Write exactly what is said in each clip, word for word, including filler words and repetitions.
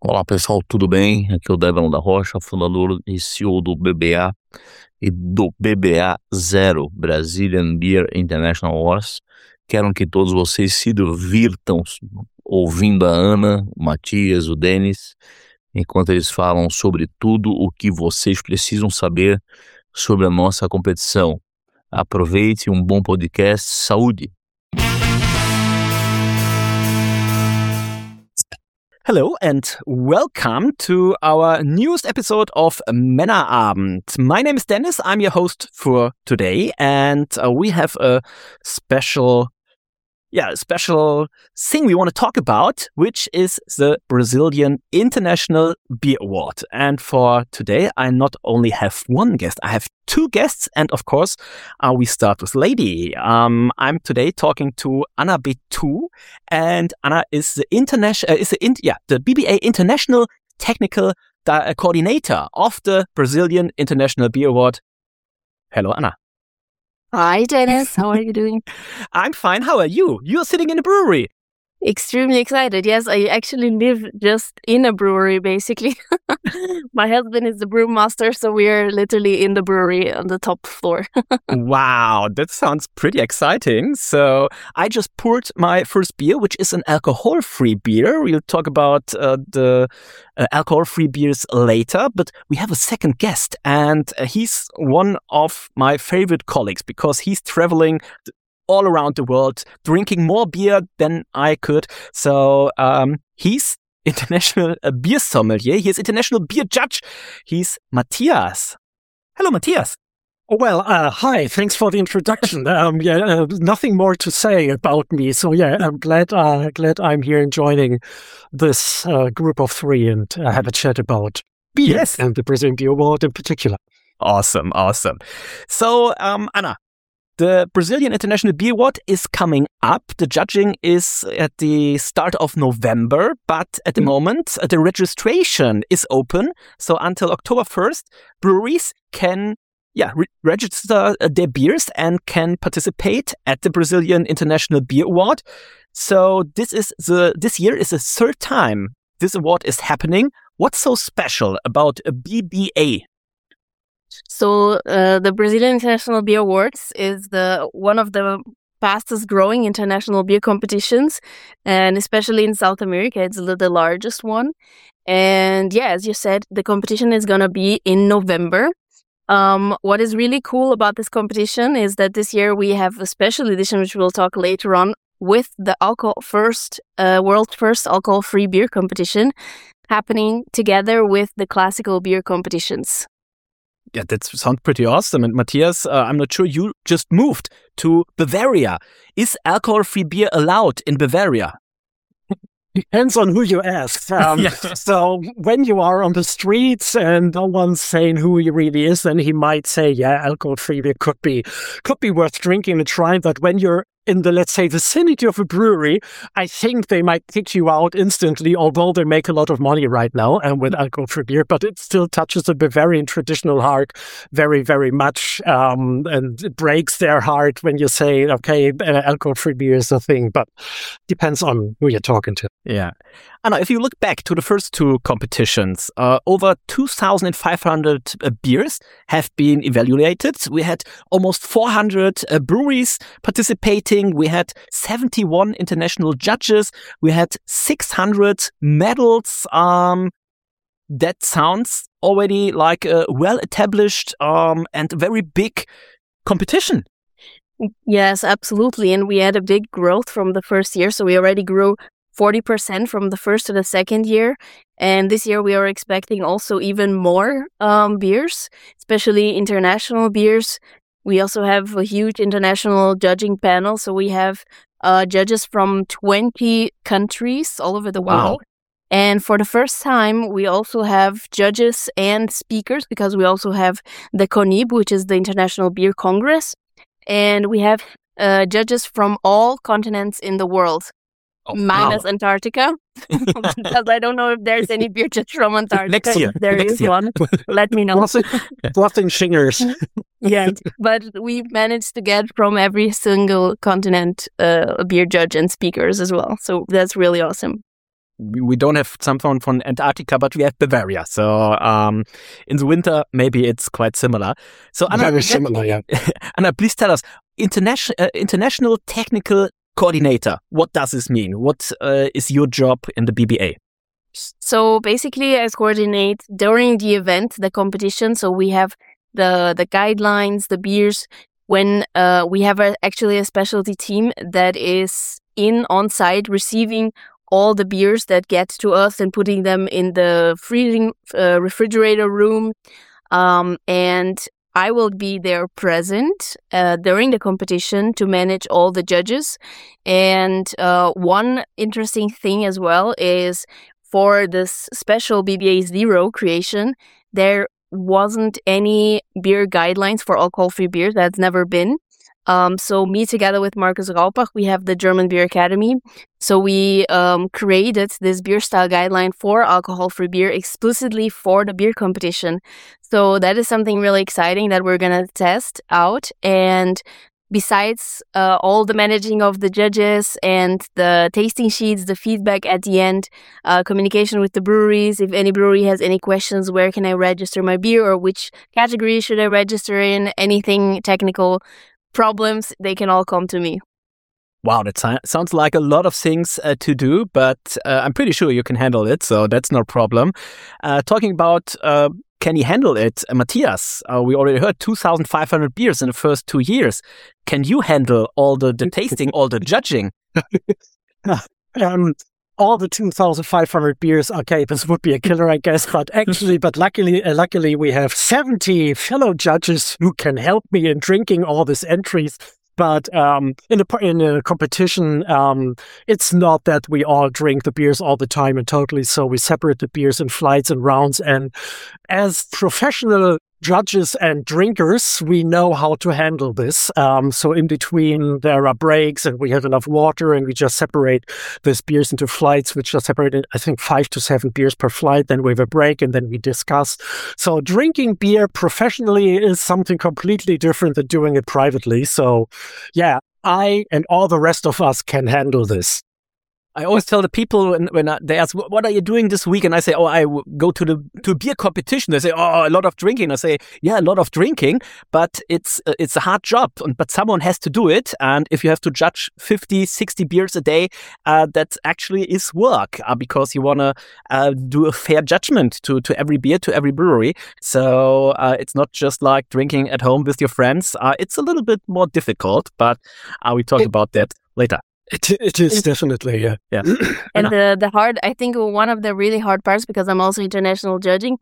Olá pessoal, tudo bem? Aqui é o Devon da Rocha, fundador e C E O do B B A e do B B A Zero, Brazilian Beer International Awards. Quero que todos vocês se divirtam ouvindo a Ana, o Matias, o Denis, enquanto eles falam sobre tudo o que vocês precisam saber sobre a nossa competição. Aproveite, um bom podcast, saúde! Hello and welcome to our newest episode of Männerabend. My name is Dennis, I'm your host for today, and uh, we have a special, yeah, special thing we want to talk about, which is the Brazilian International Beer Award. And for today, I not only have one guest, I have two guests, and of course, uh, we start with lady. Um, I'm today talking to Anna B two, and Anna is the international, uh, is the in- yeah, the B B A International Technical Di- Coordinator of the Brazilian International Beer Award. Hello, Anna. Hi, Dennis. How are you doing? I'm fine. How are you? You're sitting in a brewery. Extremely excited. Yes, I actually live just in a brewery, basically. My husband is the brewmaster, so we are literally in the brewery on the top floor. Wow, that sounds pretty exciting. So I just poured my first beer, which is an alcohol-free beer. We'll talk about uh, the uh, alcohol-free beers later, but we have a second guest, and uh, he's one of my favorite colleagues because he's traveling th- all around the world, drinking more beer than I could. So um, he's international uh, beer sommelier. He's international beer judge. He's Matthias. Hello, Matthias. Well, uh, hi. Thanks for the introduction. um, yeah, uh, nothing more to say about me. So yeah, I'm glad. Uh, glad I'm here and joining this uh, group of three and uh, have a chat about beer Yes. and the Brazilian Beer Award in particular. Awesome, awesome. So, um, Anna, the Brazilian International Beer Award is coming up. The judging is at the start of November, but at the moment, uh, the registration is open. So until October first, breweries can yeah, re- register uh, their beers and can participate at the Brazilian International Beer Award. So this is the this year is the third time this award is happening. What's so special about a B B A? So uh, the Brazilian International Beer Awards is the one of the fastest growing international beer competitions, and especially in South America, it's the, the largest one. And yeah, as you said, the competition is going to be in November. Um, what is really cool about this competition is that this year we have a special edition, which we'll talk later on, with the alcohol first, uh, world first alcohol-free beer competition happening together with the classical beer competitions. Yeah, that sounds pretty awesome. And Matthias, uh, I'm not sure, you just moved to Bavaria. Is alcohol-free beer allowed in Bavaria? Depends on who you ask. Um, Yeah. So when you are on the streets and no one's saying who he really is, then he might say, yeah, alcohol-free beer could be could be worth drinking and trying. But when you're in the, let's say, vicinity of a brewery, I think they might kick you out instantly, although they make a lot of money right now and with alcohol-free beer, but it still touches the Bavarian traditional heart very, very much. Um, and it breaks their heart when you say, okay, uh, alcohol-free beer is a thing, but depends on who you're talking to. Yeah. Anna, if you look back to the first two competitions, uh, over two thousand five hundred uh, beers have been evaluated. We had almost four hundred uh, breweries participating. We had seventy-one international judges. We had six hundred medals. Um, that sounds already like a well-established um, and very big competition. Yes, absolutely. And we had a big growth from the first year. So we already grew forty percent from the first to the second year. And this year we are expecting also even more um, beers, especially international beers. We also have a huge international judging panel. So we have uh, judges from twenty countries all over the Wow. world. And for the first time, we also have judges and speakers because we also have the CONIB, which is the International Beer Congress. And we have uh, judges from all continents in the world. Oh, Minus wow. Antarctica, because I don't know if there's any beer just from Antarctica. Next year. If there Next is year. one, let me know. Bluffing, bluffing shingers. Yeah, but we managed to get from every single continent uh, a beer judge and speakers as well. So that's really awesome. we don't have someone from Antarctica, but we have Bavaria. So um, in the winter, maybe it's quite similar. So Anna, Very similar, yeah. Anna, please tell us, international uh, international technical coordinator. What does this mean? What uh, is your job in the B B A? So basically, I coordinate during the event, the competition. So we have the the guidelines, the beers. When uh, we have a, actually a specialty team that is in on site receiving all the beers that get to us and putting them in the freezing uh, refrigerator room, um, and I will be there present uh, during the competition to manage all the judges. And uh, one interesting thing as well is for this special B B A Zero creation, there wasn't any beer guidelines for alcohol-free beer. That's never been. Um, so me together with Markus Raupach, we have the German Beer Academy. So we um, created this beer style guideline for alcohol-free beer explicitly for the beer competition. So that is something really exciting that we're going to test out. And besides uh, all the managing of the judges and the tasting sheets, the feedback at the end, uh, communication with the breweries. If any brewery has any questions, where can I register my beer or which category should I register in, anything technical problems, they can all come to me. Wow, that so- sounds like a lot of things uh, to do, but uh, I'm pretty sure you can handle it, so that's no problem. Uh, talking about uh, can you handle it, uh, Matthias? Uh, we already heard two thousand five hundred beers in the first two years. Can you handle all the, the tasting, all the judging? um, all the two thousand five hundred beers, okay, this would be a killer, I guess, but actually, but luckily, uh, luckily we have seventy fellow judges who can help me in drinking all these entries. But um, in a in a competition, um, it's not that we all drink the beers all the time and totally. So we separate the beers in flights and rounds. And as professional judges and drinkers, we know how to handle this. Um, so in between, there are breaks, and we have enough water, and we just separate these beers into flights, which are separated, I think, five to seven beers per flight. Then we have a break, and then we discuss. So drinking beer professionally is something completely different than doing it privately. So, yeah, I and all the rest of us can handle this. I always tell the people when, when they ask, what are you doing this week? And I say, oh, I w- go to the to a beer competition. They say, oh, a lot of drinking. I say, yeah, a lot of drinking, but it's uh, it's a hard job. But someone has to do it. And if you have to judge fifty, sixty beers a day, uh, that actually is work uh, because you want to uh, do a fair judgment to, to every beer, to every brewery. So uh, it's not just like drinking at home with your friends. Uh, it's a little bit more difficult, but uh, we talk it- about that later. It, it is definitely, yeah. Yeah. And the, the hard, I think one of the really hard parts, because I'm also international judging,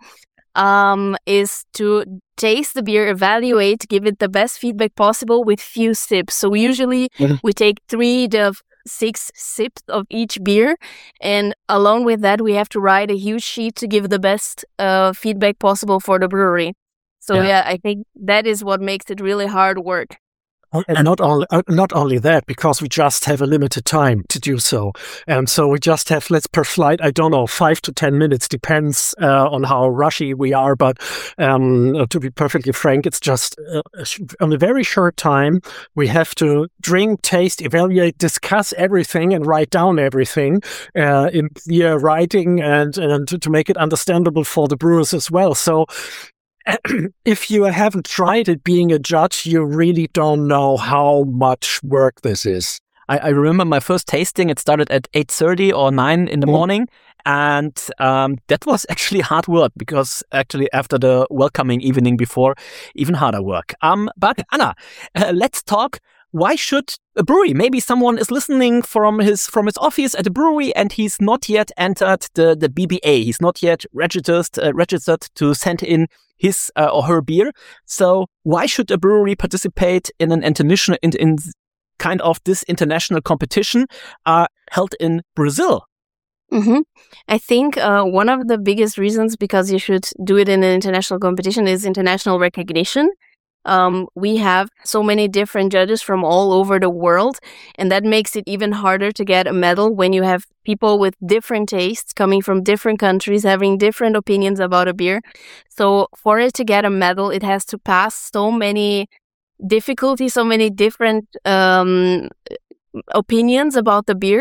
um, is to taste the beer, evaluate, give it the best feedback possible with few sips. So we usually, Mhm. we take three to six sips of each beer. And along with that, we have to write a huge sheet to give the best uh, feedback possible for the brewery. So Yeah. yeah, I think that is what makes it really hard work. And not only uh, not only that, because we just have a limited time to do so, and so we just have, let's per flight, I don't know, five to ten minutes, depends uh, on how rushy we are. But um, to be perfectly frank, it's just uh, on a very short time. We have to drink, taste, evaluate, discuss everything, and write down everything uh, in clear writing, and and to, to make it understandable for the brewers as well. So. If you haven't tried it being a judge, you really don't know how much work this is. I, I remember my first tasting. It started at eight thirty or nine in the Mhm. morning. And um, that was actually hard work because actually after the welcoming evening before, even harder work. Um, but Anna, uh, let's talk. Why should a brewery? Maybe someone is listening from his from his office at a brewery and he's not yet entered the, the B B A. He's not yet registered uh, registered to send in his uh, or her beer. So why should a brewery participate in an international in, in kind of this international competition uh, held in Brazil? Mm-hmm. I think uh, one of the biggest reasons because you should do it in an international competition is international recognition. Um, we have so many different judges from all over the world, and that makes it even harder to get a medal when you have people with different tastes coming from different countries, having different opinions about a beer. So for it to get a medal, it has to pass so many difficulties, so many different um, opinions about the beer.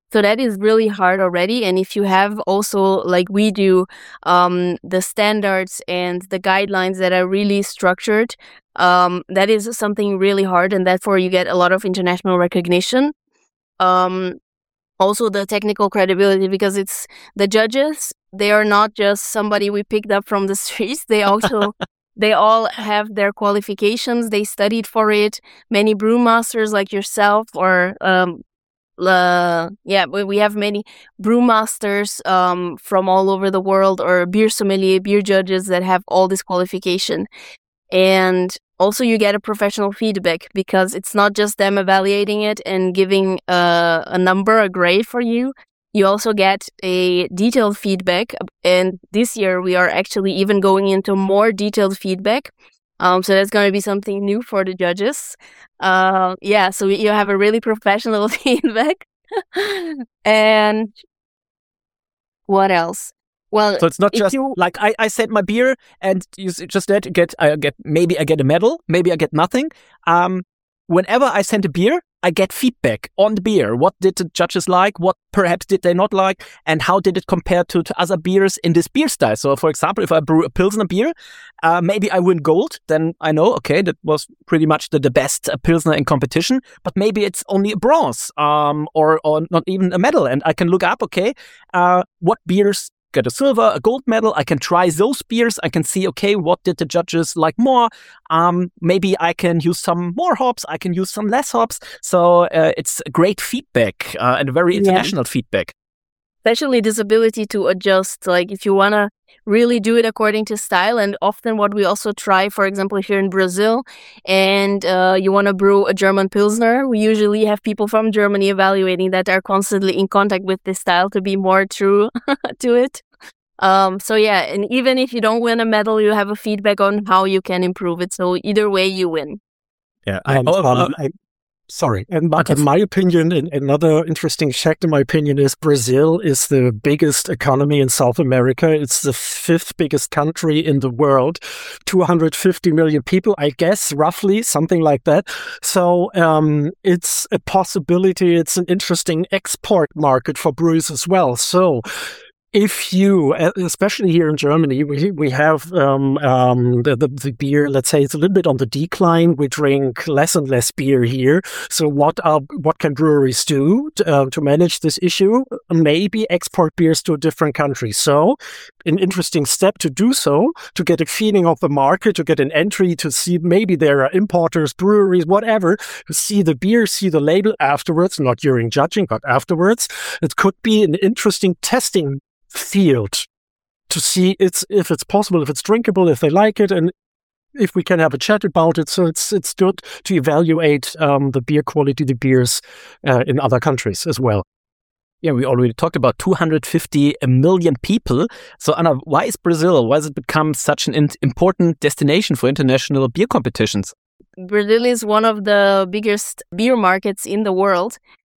So that is really hard already. And if you have also, like we do, um, the standards and the guidelines that are really structured, um, that is something really hard. And therefore you get a lot of international recognition. Um, also the technical credibility, because it's the judges, they are not just somebody we picked up from the streets. They also, they all have their qualifications. They studied for it. Many brewmasters like yourself or, um, Uh, yeah, we, we have many brewmasters um, from all over the world, or beer sommelier, beer judges that have all this qualification. And also you get a professional feedback, because it's not just them evaluating it and giving a, a number, a grade for you. You also get a detailed feedback. And this year we are actually even going into more detailed feedback. Um, so that's going to be something new for the judges. Uh, yeah, so you have a really professional feedback. And what else? Well, So it's not if just you- like I, I said my beer and you s- just said get I get maybe I get a medal, maybe I get nothing. Um, whenever I send a beer, I get feedback on the beer. What did the judges like? What perhaps did they not like? And how did it compare to, to other beers in this beer style? So, for example, if I brew a Pilsner beer, uh, maybe I win gold. Then I know, okay, that was pretty much the, the best uh, Pilsner in competition. But maybe it's only a bronze um, or, or not even a medal. And I can look up, okay, uh, what beers get a silver, a gold medal. I can try those beers. I can see, okay, what did the judges like more? Um, maybe I can use some more hops. I can use some less hops. So uh, it's great feedback uh, and very Yeah. international feedback. especially this ability to adjust, like if you want to really do it according to style. And often what we also try, for example, if you're in Brazil and uh, you want to brew a German Pilsner, we usually have people from Germany evaluating that are constantly in contact with this style to be more true to it. Um, so yeah, and even if you don't win a medal, you have a feedback on how you can improve it. So either way, you win. Yeah. And, Oh, uh, um, I, sorry. And my, Okay. in my opinion, and another interesting fact in my opinion is Brazil is the biggest economy in South America. It's the fifth biggest country in the world, two hundred fifty million people, I guess, roughly, something like that. So um, it's a possibility. It's an interesting export market for brews as well. So if you, especially here in Germany, we we have um, um, the, the the beer. Let's say it's a little bit on the decline. We drink less and less beer here. So what are what can breweries do to, uh, to manage this issue? Maybe export beers to different countries. So an interesting step to do so, to get a feeling of the market, to get an entry, to see maybe there are importers, breweries, whatever, to see the beer, see the label afterwards, not during judging, but afterwards. It could be an interesting testing field to see it's if it's possible, if it's drinkable, if they like it, and if we can have a chat about it. So it's it's good to evaluate um, the beer quality, the beers uh, in other countries as well. Yeah, we already talked about two hundred fifty million people. So, Anna, why is Brazil? Why has it become such an in- important destination for international beer competitions? Brazil is one of the biggest beer markets in the world.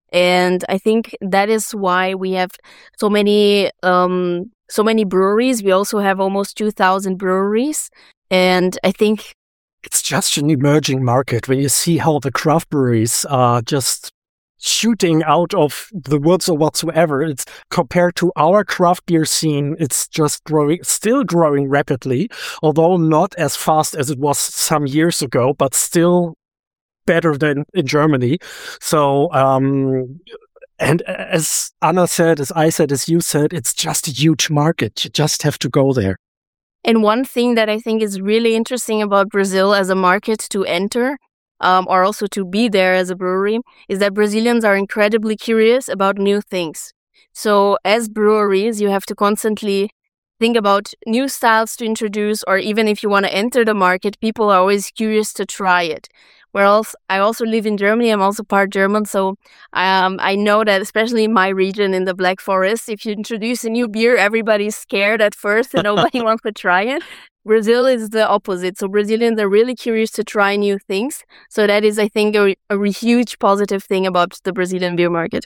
And I think that is why we have so many um, so many breweries. We also have almost two thousand breweries. And I think It's just an emerging market when you see how the craft breweries are just shooting out of the woods or whatsoever. It's compared to our craft beer scene, it's just growing, still growing rapidly, although not as fast as it was some years ago, but still better than in Germany. So, um, and as Anna said, as I said, as you said, it's just a huge market. You just have to go there. And one thing that I think is really interesting about Brazil as a market to enter, um, or also to be there as a brewery, is that Brazilians are incredibly curious about new things. So as breweries, you have to constantly think about new styles to introduce, or even if you want to enter the market, people are always curious to try it. Whereas I also live in Germany, I'm also part German, so um, I know that especially in my region in the Black Forest, if you introduce a new beer, everybody's scared at first and nobody wants to try it. Brazil is the opposite. So Brazilians are really curious to try new things. So that is, I think, a, a huge positive thing about the Brazilian beer market.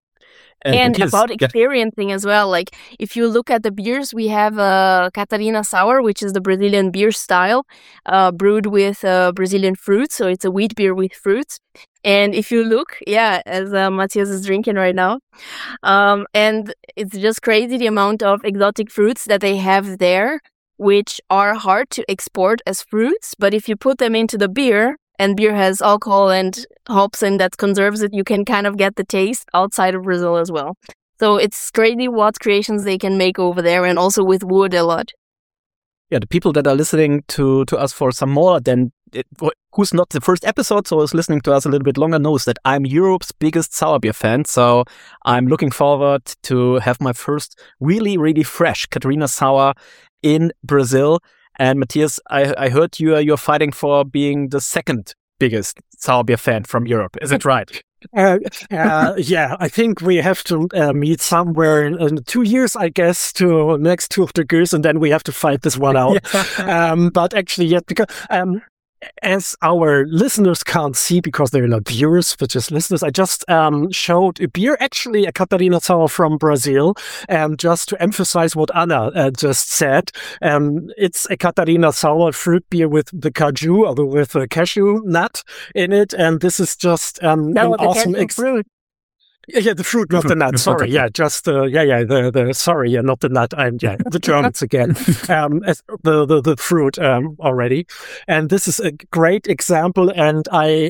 And yes, about yeah. experiencing as well, like if you look at the beers, we have uh, Catarina Sour, which is the Brazilian beer style, uh, brewed with uh, Brazilian fruits. So it's a wheat beer with fruits. And if you look, yeah, as uh, Matthias is drinking right now, um, and it's just crazy the amount of exotic fruits that they have there, which are hard to export as fruits. But if you put them into the beer, and beer has alcohol and hops and that conserves it, you can kind of get the taste outside of Brazil as well. So it's crazy what creations they can make over there, and also with wood a lot. Yeah, the people that are listening to, to us for some more than it, who's not the first episode, so is listening to us a little bit longer, knows that I'm Europe's biggest sour beer fan. So I'm looking forward to have my first really, really fresh Catarina Sour in Brazil. And Matthias, I, I heard you are you're fighting for being the second biggest sour beer fan from Europe. Is it right? Uh, uh, yeah, I think we have to uh, meet somewhere in, in two years, I guess, to next Tour de Gueuze, and then we have to fight this one out. yeah. um, but actually, yeah, because um, as our listeners can't see because they're not viewers, but just listeners, I just um, showed a beer, actually a Catarina Sour from Brazil, um, just to emphasize what Anna uh, just said. Um, it's a Catarina Sour fruit beer with the caju, or with the cashew nut in it, and this is just um, no, an awesome ex- fruit. Yeah, the fruit, not the nut. Sorry, yeah, just uh, yeah, yeah, the the sorry, yeah, not the nut. I'm yeah, the Germans again. Um, as the the the fruit um already, and this is a great example, and I.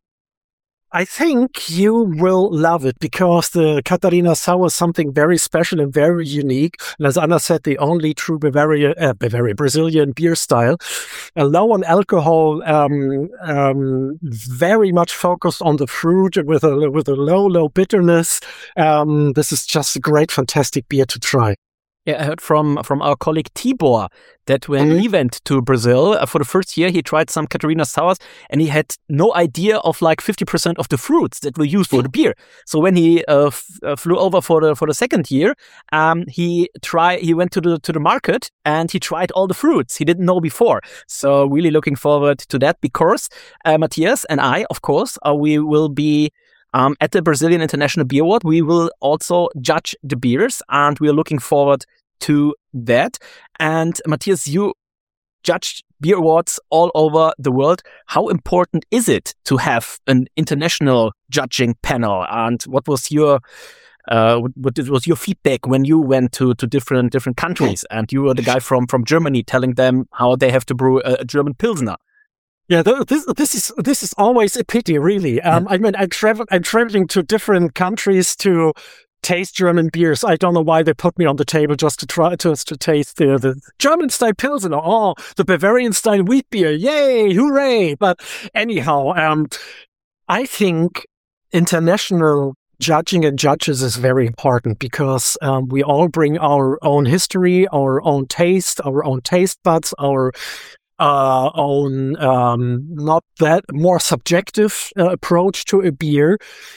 I think you will love it because the Catarina Sour is something very special and very unique. And as Anna said, the only true Bavaria, uh, Bavaria Brazilian beer style. Uh, low on alcohol, um, um, very much focused on the fruit with a with a low, low bitterness. Um, this is just a great, fantastic beer to try. Yeah, I heard from, from our colleague Tibor that when mm-hmm. he went to Brazil uh, for the first year, he tried some Catarina Sours and he had no idea of like fifty percent of the fruits that were used for the beer. So when he uh, f- uh, flew over for the for the second year, um, he try he went to the to the market and he tried all the fruits he didn't know before. So really looking forward to that because uh, Matthias and I, of course, uh, we will be Um, at the Brazilian International Beer Award. We will also judge the beers, and we are looking forward to that. And Matthias, you judged beer awards all over the world. How important is it to have an international judging panel? And what was your uh, what was your feedback when you went to, to different different countries and you were the guy from from Germany telling them how they have to brew a, a German Pilsner? Yeah, this this is this is always a pity, really. Um, I mean, I travel, I'm traveling to different countries to taste German beers. I don't know why they put me on the table just to try just to taste the, the German style Pilsner. Oh, the Bavarian style wheat beer! Yay, hooray! But anyhow, um, I think international judging and judges is very important because um, we all bring our own history, our own taste, our own taste buds, our Uh, own um, not that more subjective uh, approach to a beer.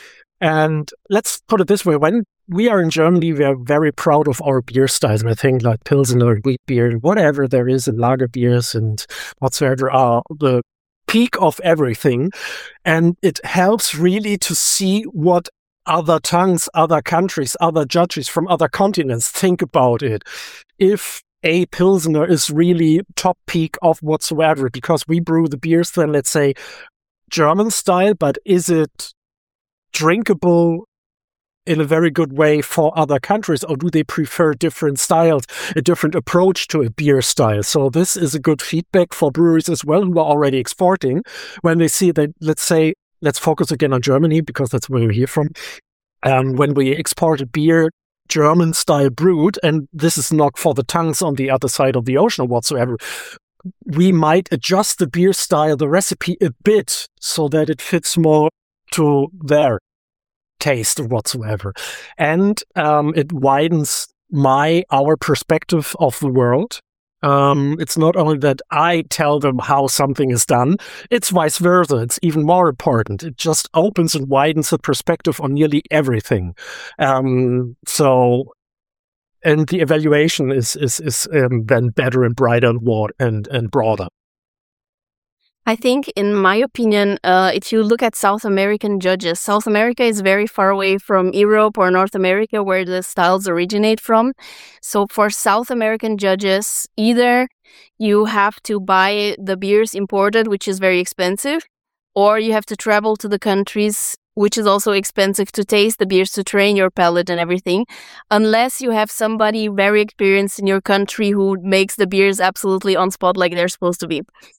And let's put it this way, when we are in Germany, we are very proud of our beer styles. And I think like Pilsner, wheat beer, whatever there is in lager beers and whatsoever are the peak of everything. And it helps really to see what other tongues, other countries, other judges from other continents think about it. If a Pilsner is really top peak of whatsoever, because we brew the beers then, let's say, German style, but is it drinkable in a very good way for other countries, or do they prefer different styles, a different approach to a beer style? So this is a good feedback for breweries as well who are already exporting when they see that, let's say, let's focus again on Germany because that's where we're here from. Um, when we export a beer German style brewed, and this is not for the tongues on the other side of the ocean or whatsoever, we might adjust the beer style, the recipe a bit so that it fits more to their taste or whatsoever. And um, it widens my, our perspective of the world. Um, it's not only that I tell them how something is done, it's vice versa. It's even more important. It just opens and widens the perspective on nearly everything. Um, so, and the evaluation is, is, is um, then better and brighter and, broad and, and broader. I think, in my opinion, uh, if you look at South American judges, South America is very far away from Europe or North America, where the styles originate from. So for South American judges, either you have to buy the beers imported, which is very expensive, or you have to travel to the countries, which is also expensive to taste the beers, to train your palate and everything, unless you have somebody very experienced in your country who makes the beers absolutely on spot like they're supposed to be.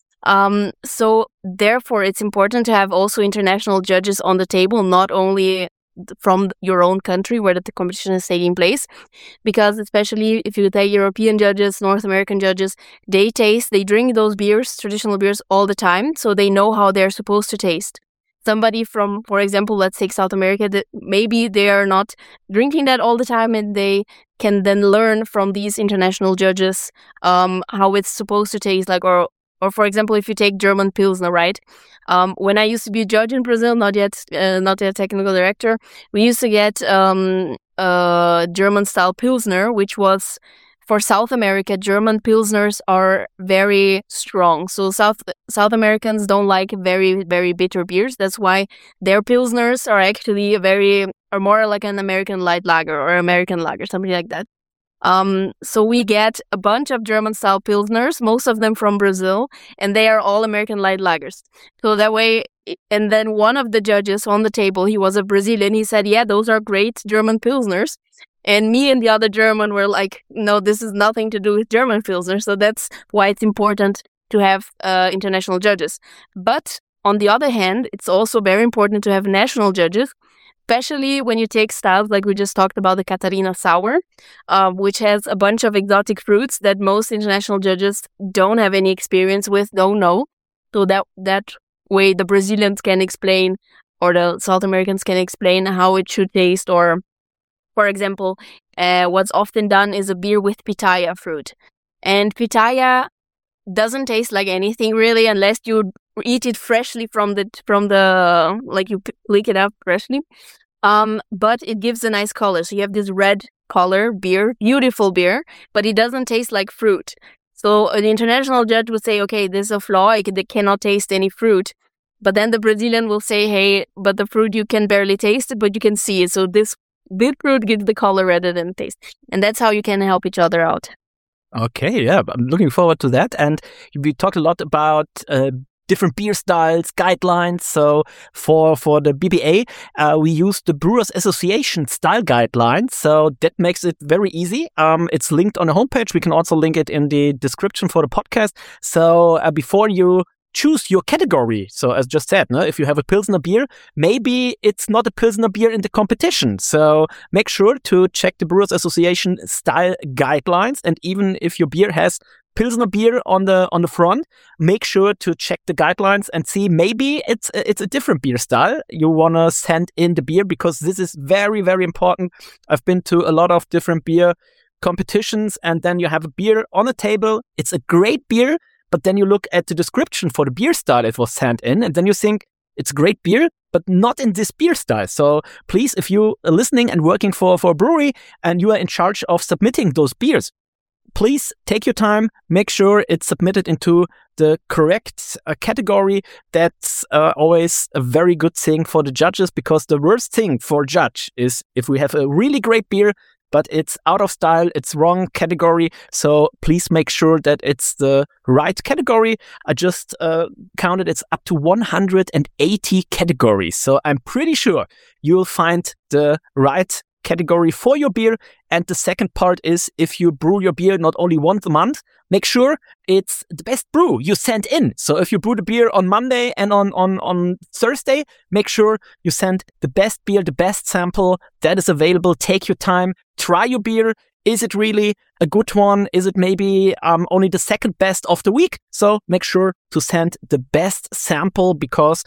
Um, so therefore, it's important to have also international judges on the table, not only from your own country where the competition is taking place, because especially if you take European judges, North American judges, they taste, they drink those beers, traditional beers, all the time, so they know how they're supposed to taste. Somebody from, for example, let's take South America, that maybe they are not drinking that all the time, and they can then learn from these international judges um, how it's supposed to taste like. Or, or for example, if you take German Pilsner, right? Um, when I used to be a judge in Brazil, not yet, uh, not yet technical director, we used to get um, uh, German-style Pilsner, which was, for South America, German Pilsners are very strong. So South South Americans don't like very, very bitter beers. That's why their Pilsners are actually very, are more like an American light lager or American lager, something like that. Um, so we get a bunch of German-style Pilsners, most of them from Brazil, and they are all American light lagers. So that way, and then one of the judges on the table, he was a Brazilian, he said, yeah, those are great German Pilsners. And me and the other German were like, no, this is nothing to do with German Pilsner. So that's why it's important to have uh, international judges. But on the other hand, it's also very important to have national judges, especially when you take styles like we just talked about, the Catarina Sour, uh, which has a bunch of exotic fruits that most international judges don't have any experience with, don't know. So that, that way the Brazilians can explain, or the South Americans can explain how it should taste. Or for example, uh, what's often done is a beer with pitaya fruit. And pitaya doesn't taste like anything really unless you eat it freshly from the, from the like you pick it up freshly. Um, but it gives a nice color. So you have this red color beer, beautiful beer, but it doesn't taste like fruit. So an international judge would say, okay, this is a flaw. It cannot taste any fruit. But then the Brazilian will say, hey, but the fruit, you can barely taste it, but you can see it. So this Bit fruit gives the color rather than taste. And that's how you can help each other out. Okay, yeah, I'm looking forward to that. And we talked a lot about uh, different beer styles, guidelines. So for, for the B B A, uh, we use the Brewers Association style guidelines. So that makes it very easy. Um, it's linked on the homepage. We can also link it in the description for the podcast. So uh, before you choose your category. So as just said, no, if you have a Pilsner beer, maybe it's not a Pilsner beer in the competition. So make sure to check the Brewers Association style guidelines. And even if your beer has Pilsner beer on the on the front, make sure to check the guidelines and see maybe it's it's a different beer style you want to send in the beer, because this is very, very important. I've been to a lot of different beer competitions, and then you have a beer on the table. It's a great beer, but then you look at the description for the beer style it was sent in, and then you think it's great beer, but not in this beer style. So please, if you are listening and working for, for a brewery and you are in charge of submitting those beers, please take your time, make sure it's submitted into the correct uh, category. That's uh, always a very good thing for the judges, because the worst thing for a judge is if we have a really great beer, but it's out of style, it's wrong category. So please make sure that it's the right category. I just uh, counted, it's up to one hundred eighty categories. So I'm pretty sure you'll find the right category for your beer. And the second part is, if you brew your beer not only once a month, make sure it's the best brew you send in. So if you brew the beer on Monday and on, on, on Thursday, make sure you send the best beer, the best sample that is available. Take your time, try your beer. Is it really a good one? Is it maybe um, only the second best of the week? So make sure to send the best sample, because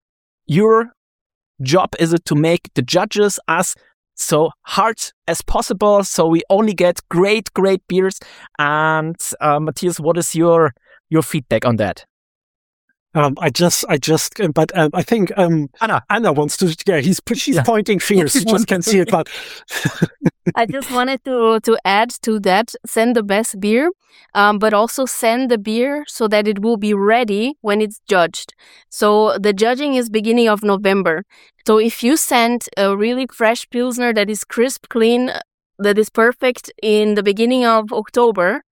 your job is it to make the judges, us, so hard as possible, so we only get great, great beers. And uh, Matthias, what is your your feedback on that? Um, I just, I just, but um, I think um, Anna, Anna wants to. Yeah, he's she's yeah. pointing fingers. You just can't see it, but I just wanted to to add to that: send the best beer, um, but also send the beer so that it will be ready when it's judged. So the judging is beginning of November. So if you send a really fresh Pilsner that is crisp, clean, that is perfect in the beginning of October,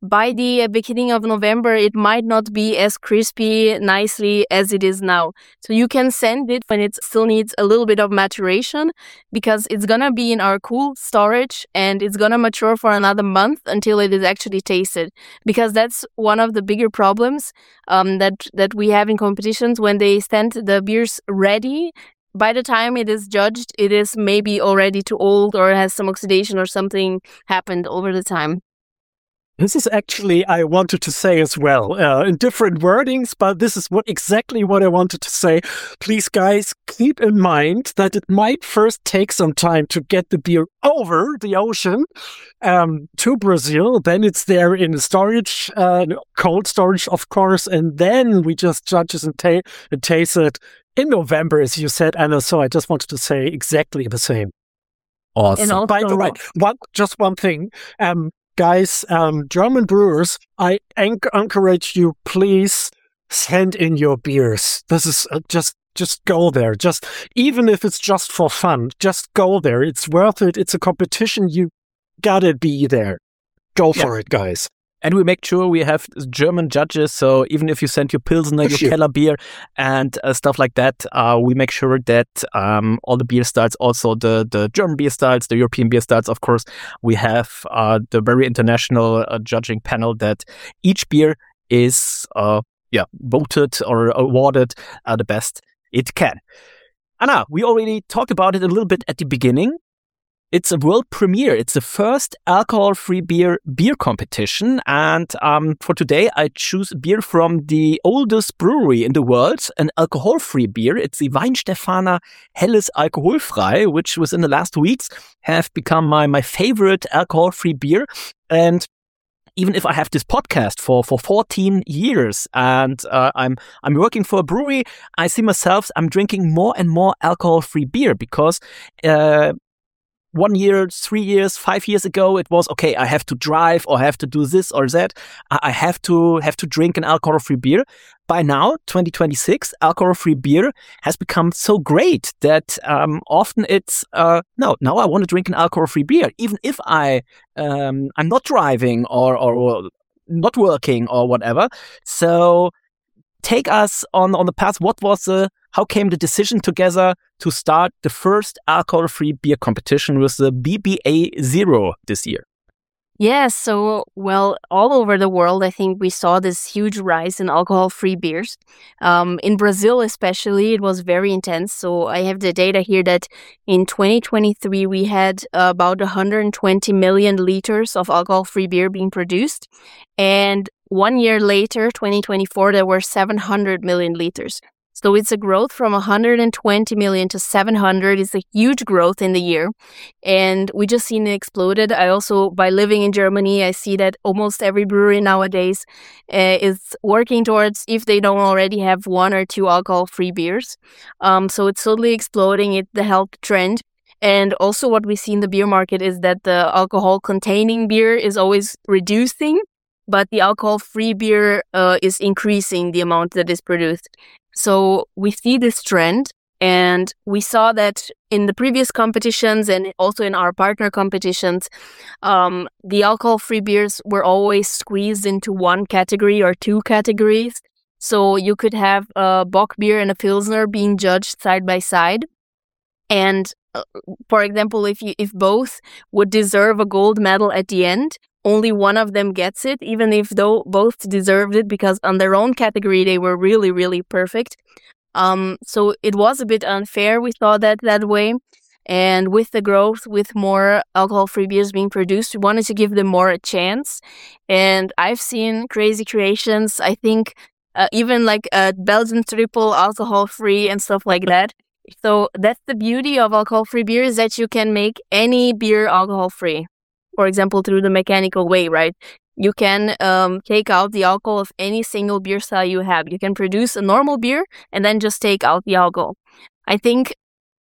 by the beginning of November, it might not be as crispy nicely as it is now. So you can send it when it still needs a little bit of maturation, because it's going to be in our cool storage and it's going to mature for another month until it is actually tasted. Because that's one of the bigger problems um, that, that we have in competitions. When they send the beers ready, by the time it is judged, it is maybe already too old or has some oxidation or something happened over the time. This is actually I wanted to say as well, uh, in different wordings, but this is what exactly what I wanted to say. Please, guys, keep in mind that it might first take some time to get the beer over the ocean um, to Brazil. Then it's there in storage, uh, cold storage, of course, and then we just judge it and, ta- and taste it in November, as you said, Anna. So I just wanted to say exactly the same. Awesome. And also, By the way, one, just one thing. Um, Guys, um, German brewers, I enc- encourage you, please send in your beers. This is uh, just, just go there. Just, even if it's just for fun, just go there. It's worth it. It's a competition. You gotta be there. Go for yeah. it, guys. And we make sure we have German judges. So even if you send your Pilsner, your Keller beer and uh, stuff like that, uh, we make sure that um, all the beer styles, also the, the German beer styles, the European beer styles, of course, we have uh, the very international uh, judging panel that each beer is uh, yeah voted or awarded uh, the best it can. Anna, we already talked about it a little bit at the beginning. It's a world premiere. It's the first alcohol-free beer beer competition. And um, for today, I choose beer from the oldest brewery in the world, an alcohol-free beer. It's the Weihenstephaner Helles Alkoholfrei, which within the last weeks have become my, my favorite alcohol-free beer. And even if I have this podcast for, for fourteen years and uh, I'm I'm working for a brewery, I see myself, I'm drinking more and more alcohol-free beer because uh, one year, three years, five years ago, it was, okay, I have to drive or I have to do this or that. I have to have to drink an alcohol-free beer. By now, twenty twenty-six, alcohol-free beer has become so great that um, often it's, uh, no, now I want to drink an alcohol-free beer, even if I, um, I'm not driving or, or, or not working or whatever. So take us on, on the path. What was the, how came the decision together to start the first alcohol-free beer competition with the B B A Zero this year? Yes, so, well, all over the world, I think we saw this huge rise in alcohol-free beers. Um, in Brazil especially, it was very intense. So I have the data here that in twenty twenty-three, we had uh, about one hundred twenty million liters of alcohol-free beer being produced. And one year later, twenty twenty-four, there were seven hundred million liters. So it's a growth from one hundred twenty million to seven hundred. It's a huge growth in the year. And we just seen it exploded. I also, by living in Germany, I see that almost every brewery nowadays uh, is working towards, if they don't already have one or two alcohol-free beers. Um, so it's totally exploding. It's the health trend. And also what we see in the beer market is that the alcohol-containing beer is always reducing, but the alcohol-free beer uh, is increasing the amount that is produced. So we see this trend, and we saw that in the previous competitions and also in our partner competitions, um, the alcohol-free beers were always squeezed into one category or two categories. So you could have a Bock beer and a Pilsner being judged side by side. And uh, for example, if you, if both would deserve a gold medal at the end, only one of them gets it, even if though both deserved it, because on their own category, they were really, really perfect. Um, so it was a bit unfair. We thought that that way. And with the growth, with more alcohol-free beers being produced, we wanted to give them more a chance. And I've seen crazy creations. I think uh, even like a Belgian triple alcohol-free and stuff like that. So that's the beauty of alcohol-free beer, is that you can make any beer alcohol-free. For example, through the mechanical way, right? You can um, take out the alcohol of any single beer style you have. You can produce a normal beer and then just take out the alcohol. I think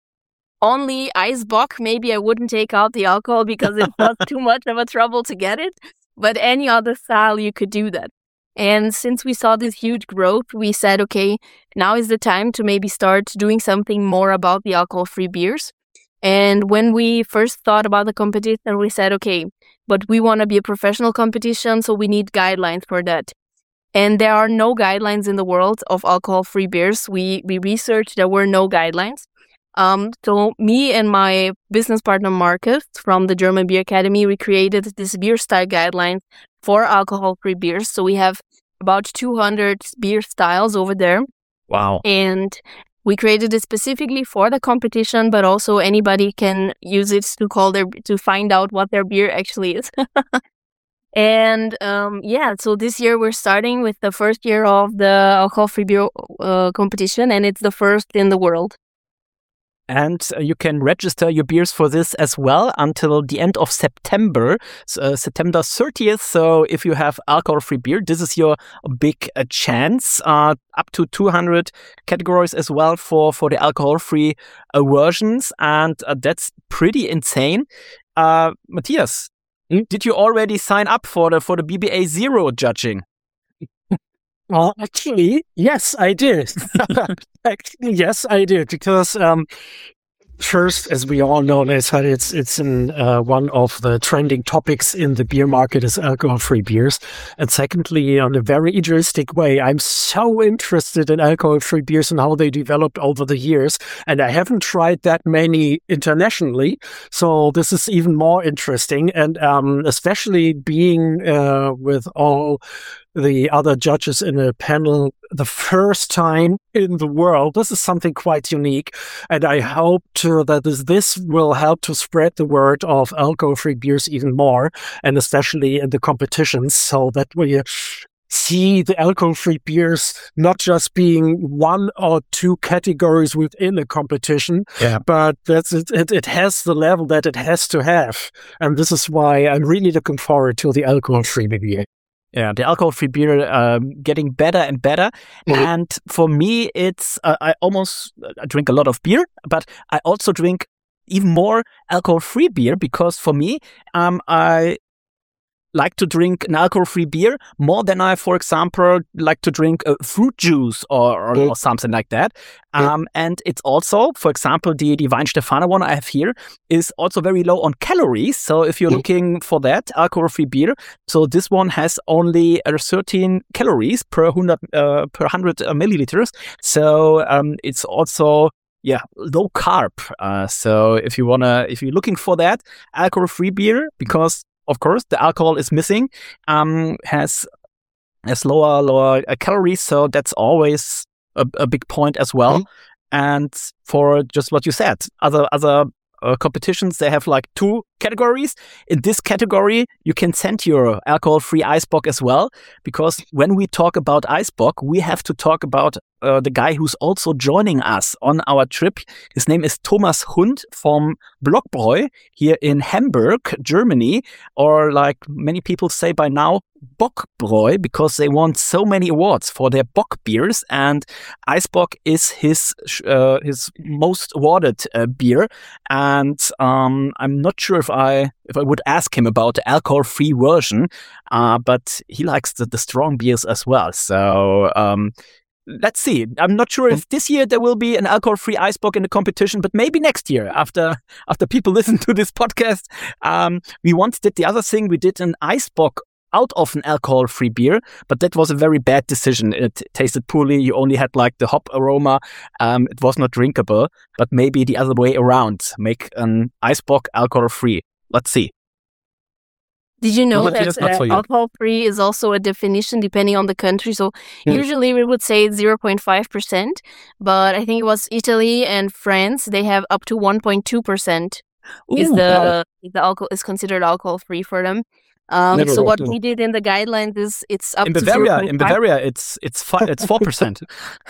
only Eisbock, maybe I wouldn't take out the alcohol because it was too much of a trouble to get it. But any other style, you could do that. And since we saw this huge growth, we said, okay, now is the time to maybe start doing something more about the alcohol-free beers. And when we first thought about the competition, we said, okay, but we want to be a professional competition, so we need guidelines for that. And there are no guidelines in the world of alcohol-free beers. We we researched, there were no guidelines. Um, so me and my business partner Marcus from the German Beer Academy, we created this beer style guideline for alcohol-free beers. So we have about two hundred beer styles over there. Wow. And we created it specifically for the competition, but also anybody can use it to call their to find out what their beer actually is. And um, yeah, so this year we're starting with the first year of the alcohol-free beer uh, competition, and it's the first in the world. And uh, you can register your beers for this as well until the end of September, uh, September thirtieth. So if you have alcohol-free beer, this is your big uh, chance. Uh, up to two hundred categories as well for, for the alcohol-free uh, versions. And uh, that's pretty insane. Uh, Matthias, hmm? did you already sign up for the, for the B B A Zero judging? Well, actually, yes, I did. Actually, yes, I did, because um, first, as we all know, it's it's it's in uh, one of the trending topics in the beer market is alcohol-free beers, and secondly, on a very interesting way, I'm so interested in alcohol-free beers and how they developed over the years, and I haven't tried that many internationally, so this is even more interesting, and um, especially being uh, with all the other judges in a panel the first time in the world. This is something quite unique. And I hope to, that this, this will help to spread the word of alcohol-free beers even more, and especially in the competitions, so that we see the alcohol-free beers not just being one or two categories within a competition, yeah. but that it, it, it has the level that it has to have. And this is why I'm really looking forward to the alcohol-free B B A. Yeah, the alcohol-free beer um, getting better and better. Mm-hmm. And for me, it's, uh, I almost I drink a lot of beer, but I also drink even more alcohol-free beer, because for me, um, I like to drink an alcohol-free beer more than I, for example, like to drink a fruit juice or, or, mm. or something like that. Um, mm. And it's also, for example, the, the Weihenstephaner one I have here is also very low on calories. So if you're mm. looking for that alcohol-free beer, so this one has only uh, thirteen calories per one hundred, uh, per one hundred uh, milliliters. So um, it's also yeah, low carb. Uh, so if you wanna, if you're looking for that alcohol-free beer, because of course, the alcohol is missing, um, has has lower lower uh, calories, so that's always a, a big point as well. Mm-hmm. And for just what you said, other other uh, competitions, they have like two categories. In this category, you can send your alcohol-free Eisbock as well, because when we talk about Eisbock, we have to talk about uh, the guy who's also joining us on our trip. His name is Thomas Hund from Blockbräu here in Hamburg, Germany, or like many people say by now, Bockbräu, because they won so many awards for their Bock beers, and Eisbock is his uh, his most awarded uh, beer. And um, I'm not sure if I if I would ask him about the alcohol-free version, uh, but he likes the, the strong beers as well. So um, let's see. I'm not sure if this year there will be an alcohol-free Eisbock in the competition, but maybe next year after after people listen to this podcast. Um, we once did the other thing. We did an Eisbock out of an alcohol-free beer, but that was a very bad decision. It tasted poorly. You only had like the hop aroma. Um, it was not drinkable, but maybe the other way around. Make an Eisbock alcohol-free. Let's see. Did you know no, that uh, alcohol-free is also a definition depending on the country? So mm. usually we would say zero point five percent, but I think it was Italy and France. They have up to one point two percent is the wow. the alcohol is considered alcohol-free for them. Um, so what we did in the guidelines is it's up in to Bavaria. In Bavaria, it's it's five, it's four percent.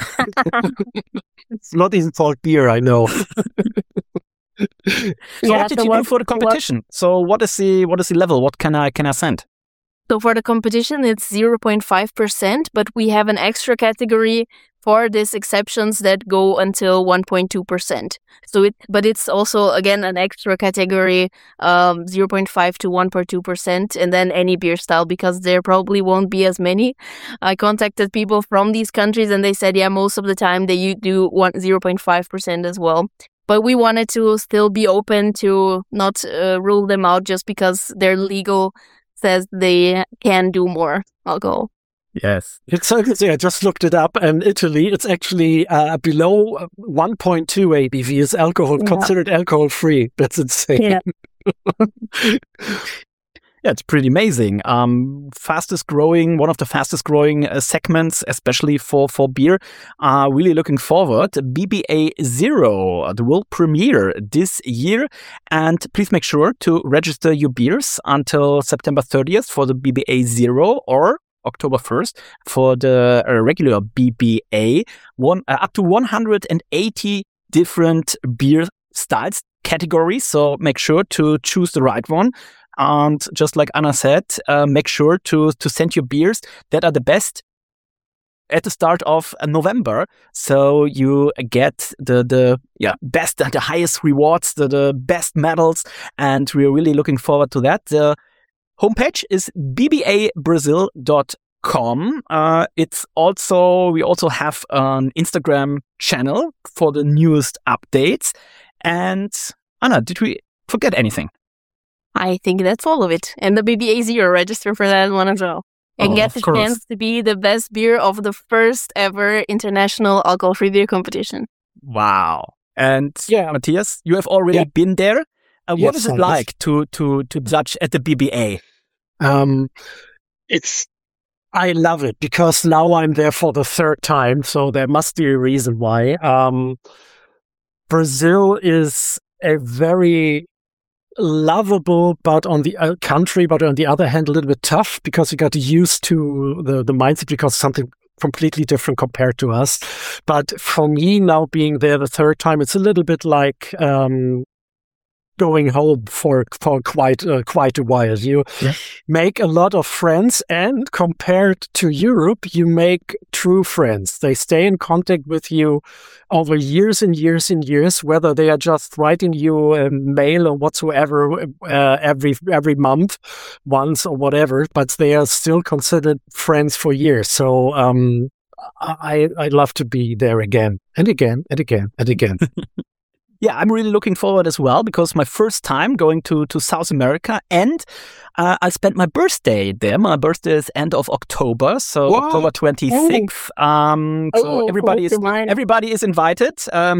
It's not even called beer, I know. So yeah, what did so you what, do for the competition? What, so what is the what is the level? What can I can I send? So for the competition, it's zero point five percent, but we have an extra category for these exceptions that go until one point two percent. So it, but it's also again an extra category, um, zero point five to one point two percent, and then any beer style, because there probably won't be as many. I contacted people from these countries, and they said, yeah, most of the time they do one zero point five percent as well. but we wanted to still be open to not uh, rule them out just because their legal says they can do more alcohol. Yes. It's yeah, I just looked it up, and Italy, it's actually uh, below one point two A B V is alcohol, Yeah. considered alcohol free. That's insane. Yeah. Yeah, it's pretty amazing. Um, fastest growing, one of the fastest growing uh, segments, especially for, for beer. Uh, really looking forward. B B A Zero, the world premiere this year. And please make sure to register your beers until September thirtieth for the B B A Zero or October first for the uh, regular B B A. One, uh, up to one hundred eighty different beer styles, categories. So make sure to choose the right one. And just like Anna said, uh, make sure to to send your beers that are the best at the start of uh, November, so you get the the yeah best, the highest rewards, the, the best medals, and we're really looking forward to that. The homepage is b b a brazil dot com. Uh, it's also we also have an Instagram channel for the newest updates. And Anna, did we forget anything? I think that's all of it. And the B B A Zero, register for that one as well. And Oh, get of the course. chance to be the best beer of the first ever international alcohol-free beer competition. Wow. And Yeah. Matthias, you have already Yeah. been there. Uh, what Yes, is it I have. like to, to, to judge at the B B A? Um, it's, I love it because now I'm there for the third time. So there must be a reason why. Um, Brazil is a very lovable, but on the uh, country, but on the other hand, a little bit tough because you got used to the, the mindset because something completely different compared to us. But for me now being there the third time, it's a little bit like, um, going home for for quite uh, quite a while. You Yeah. make a lot of friends, and compared to Europe, you make true friends. They stay in contact with you over years and years and years, whether they are just writing you a mail or whatsoever uh, every every month, once or whatever. But they are still considered friends for years. So um, I I love to be there again and again and again and again. Yeah, I'm really looking forward as well because my first time going to, to South America, and uh, I spent my birthday there. My birthday is end of October, so Wow. October twenty-sixth. Um, so Oh, everybody close is to mine. everybody is invited. Um,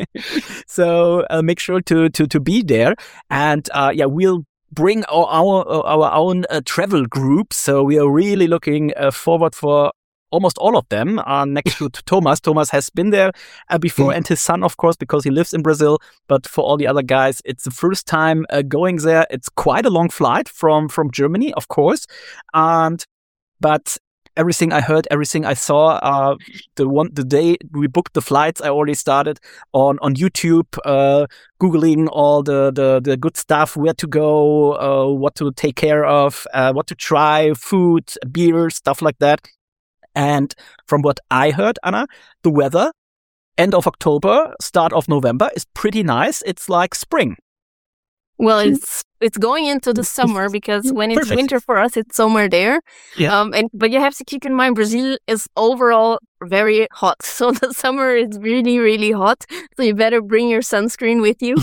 so uh, make sure to to to be there, and uh, yeah, we'll bring our our, our own uh, travel group. So we are really looking uh, forward for almost all of them, uh, next to, to Thomas. Thomas has been there uh, before, Mm. and his son, of course, because he lives in Brazil. But for all the other guys, it's the first time uh, going there. It's quite a long flight from from Germany, of course, and but everything I heard, everything I saw, uh, the one the day we booked the flights, I already started on on YouTube, uh, googling all the, the the good stuff, where to go, uh, what to take care of, uh, what to try, food, beer, stuff like that. And from what I heard, Anna, the weather, end of October, start of November, is pretty nice. It's like spring. Well, it's it's going into the summer because when it's Perfect. winter for us, it's summer there. Yeah. Um, and but you have to keep in mind Brazil is overall very hot, so the summer is really really hot. So you better bring your sunscreen with you.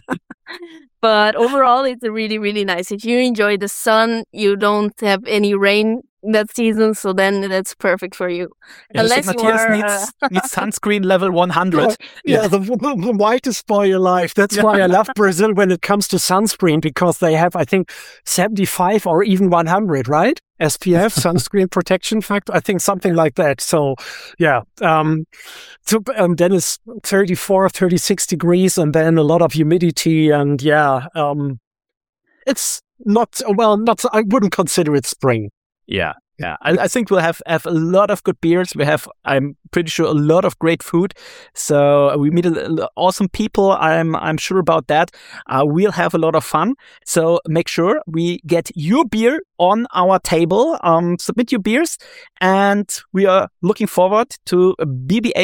But overall, it's really really nice. If you enjoy the sun, you don't have any rain that season, so then that's perfect for you. Yeah, Unless so you Matthias are, needs, needs sunscreen level one hundred. Yeah, the, the, the whitest boy alive. That's Yeah. why I love Brazil when it comes to sunscreen, because they have, I think, seventy-five or even one hundred, right? S P F, sunscreen protection factor. I think something like that. So, yeah. Um, so um, then it's thirty-four, thirty-six degrees, and then a lot of humidity. And yeah, um, it's not, well, not, I wouldn't consider it spring. Yeah, yeah. I, I think we'll have, have a lot of good beers. We have, I'm pretty sure, a lot of great food. So we meet a, a- awesome people. I'm I'm sure about that. Uh, we'll have a lot of fun. So make sure we get your beer on our table. Um, submit your beers, and we are looking forward to B B A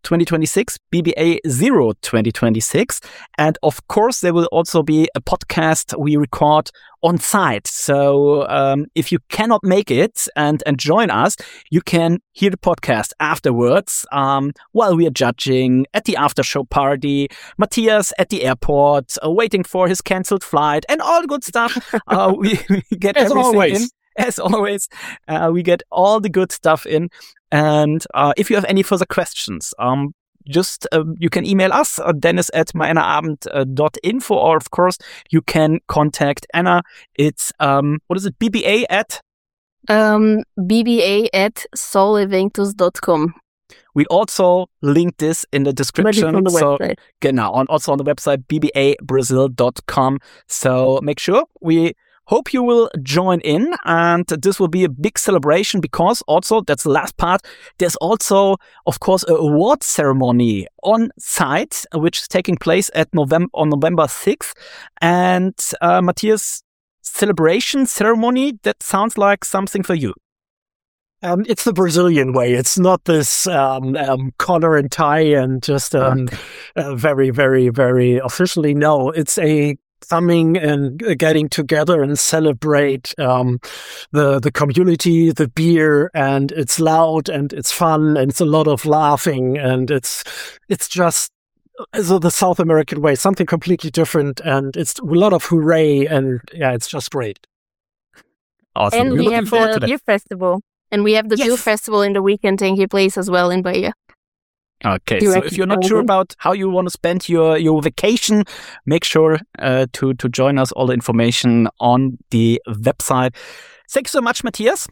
twenty twenty-six, B B A zero twenty twenty-six. And of course, there will also be a podcast we record on site. So um, if you cannot make it and, and join us, you can hear the podcast afterwards um, while we are judging at the after show party, Matthias at the airport, uh, waiting for his cancelled flight and all the good stuff. uh, we, we get As everything always. in. As always, uh, we get all the good stuff in. And uh, if you have any further questions, um, just uh, you can email us, uh, Dennis at meinabend dot info, or of course you can contact Anna. It's um, what is it? B B A at Um, B B A at soleventus dot com. We also link this in the description. On the so, website. genau, and also on the website b b a brazil dot com. So make sure we. Hope you will join in, and this will be a big celebration because also, that's the last part, there's also, of course, an award ceremony on site, which is taking place at November on November sixth. And uh, Matthias, celebration ceremony, that sounds like something for you. Um, it's the Brazilian way. It's not this um, um, collar and tie and just um, uh, very, very, very officially. No, it's a coming and getting together and celebrate um, the the community, the beer, and it's loud and it's fun and it's a lot of laughing and it's it's just so the South American way, something completely different, and it's a lot of hooray and yeah, it's just great. Awesome. And We're we looking have forward to the that. beer festival. And we have the Yes. beer festival in the weekend taking place as well in Bahia. Okay, so Directly if you're not sure over. about how you want to spend your, your vacation, make sure uh, to, to join us. All the information on the website. Thank you so much, Matthias.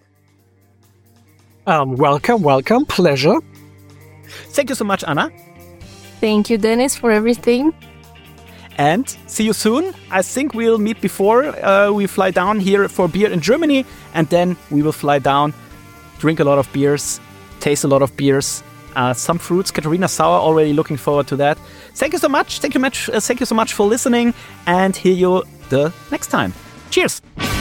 Um, welcome, welcome, pleasure. Thank you so much, Anna. Thank you, Dennis, for everything. And see you soon. I think we'll meet before uh, we fly down here for beer in Germany. And then we will fly down, drink a lot of beers, taste a lot of beers. Uh, some fruits, Katharina Sour, already looking forward to that. Thank you so much. Thank you much. Uh, thank you so much for listening, and hear you the next time. Cheers.